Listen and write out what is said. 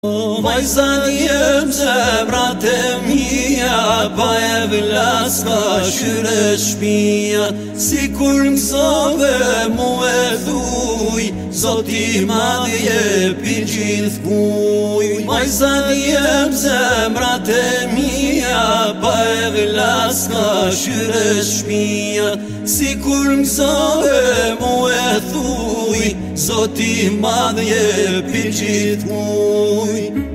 Vajzat jem zemrat e mija, pa e vlas ka shyre shpia. Si kur mësove mu e thuj, Zoti madh jepi gjithë kuj. Vajzat jem zemrat e mija, pa e vlas ka shyre shpia. Si kur mësove mu e thuj, Zoti madh jepi gjithë kuj.